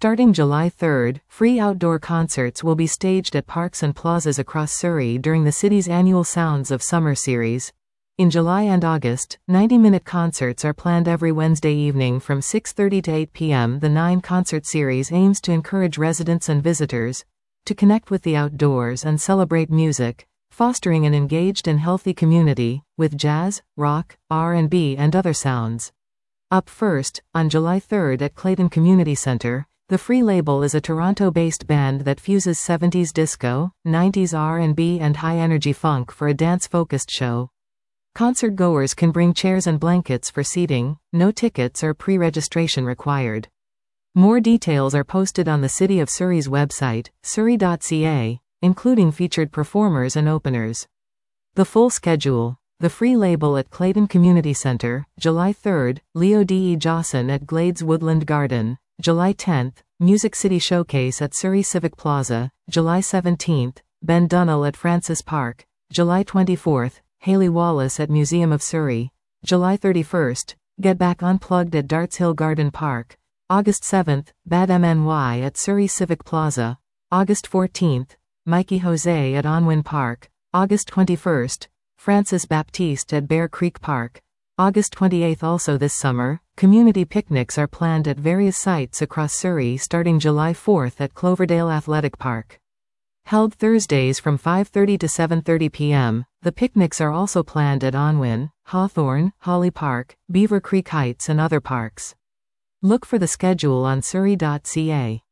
Starting July 3, free outdoor concerts will be staged at parks and plazas across Surrey during the city's annual Sounds of Summer series. In July and August, 90-minute concerts are planned every Wednesday evening from 6:30 to 8 p.m. The 9-concert series aims to encourage residents and visitors to connect with the outdoors and celebrate music, fostering an engaged and healthy community with jazz, rock, R&B, and other sounds. Up first, on July 3 at Clayton Community Centre, The Free Label is a Toronto-based band that fuses 70s disco, 90s R&B, and high-energy funk for a dance-focused show. Concert-goers can bring chairs and blankets for seating, no tickets or pre-registration required. More details are posted on the City of Surrey's website, surrey.ca, including featured performers and openers. The full schedule: The Free Label at Clayton Community Centre, July 3, Leo D. E. Jawson at Glades Woodland Garden, July 10, Music City Showcase at Surrey Civic Plaza, July 17, Ben Dunnell at Francis Park, July 24, Hayley Wallace at Museum of Surrey, July 31, Get Back Unplugged at Darts Hill Garden Park, August 7, Bad MNY at Surrey Civic Plaza, August 14, Mikey Jose at Onwin Park, August 21, Francis Baptiste at Bear Creek Park, August 28. Also this summer, community picnics are planned at various sites across Surrey starting July 4 at Cloverdale Athletic Park. Held Thursdays from 5:30 to 7:30 p.m., the picnics are also planned at Onwin, Hawthorne, Holly Park, Beaver Creek Heights and other parks. Look for the schedule on surrey.ca.